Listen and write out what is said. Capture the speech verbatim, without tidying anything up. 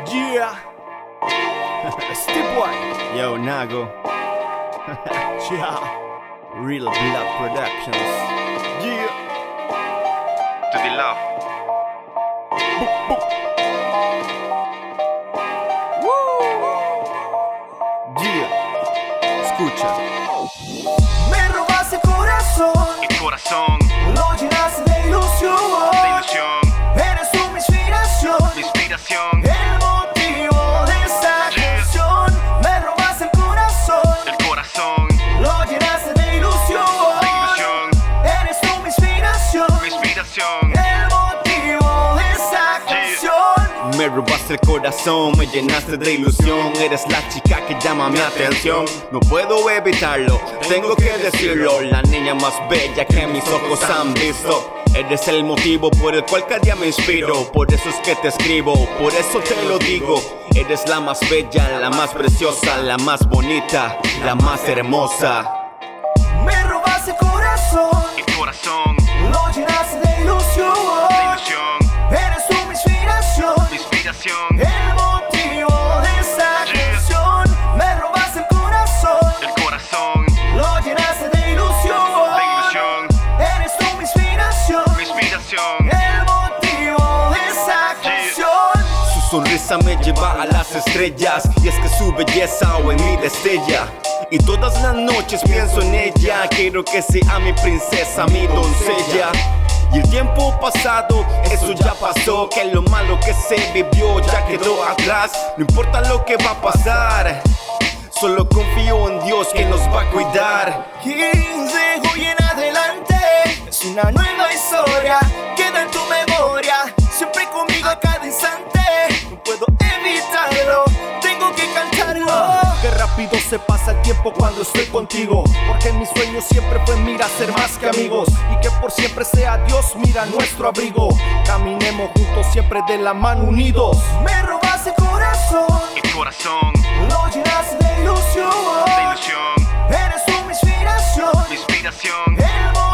Yeah. Step one. Yo, Nago. Yeah. Real Blood Productions. Yeah. To the love. Boop, boop. Woo. Yeah. Escucha. Me robas el corazón, El corazón lo llenaste de ilusión. de ilusión, Eres tú mi inspiración, mi inspiración. el motivo de esta canción. Me robas el corazón, El corazón lo llenaste de ilusión. de ilusión, Eres tú mi inspiración, mi inspiración. el motivo de esta canción. Me robaste el corazón, me llenaste de ilusión. Eres la chica que llama mi atención. No puedo evitarlo, tengo que decirlo. La niña más bella que mis ojos han visto. Eres el motivo por el cual cada día me inspiro. Por eso es que te escribo, por eso te lo digo. Eres la más bella, la más preciosa, la más bonita, la más hermosa. Me robas el corazón, El corazón lo llenaste de ilusión. de ilusión, Eres tú mi inspiración, mi inspiración. el motivo de esta canción. Me robas el corazón, El corazón lo llenaste de ilusión. de ilusión, Eres tú mi inspiración, mi inspiración. el motivo de esta canción. Su sonrisa me lleva a las estrellas, y es que su belleza o en mí destella. Y todas las noches pienso en ella, quiero que sea mi princesa, mi doncella. Y el tiempo pasado, eso ya pasó, que lo malo que se vivió ya quedó atrás. No importa lo que va a pasar, solo confío en Dios que nos va a cuidar. Y de hoy en adelante es una nueva historia, queda en tu memoria, siempre conmigo a cada instante. No puedo evitarlo, tengo que cantarlo. Qué rápido se pasa el tiempo cuando estoy contigo, porque mi sueño siempre fue, mira, ser más que amigos, y que por siempre sea Dios, mira, nuestro abrigo. Caminemos juntos siempre de la mano unidos. Me robas el corazón, El corazón lo llenaste de ilusión. de ilusión, Eres tú mi inspiración, mi inspiración. el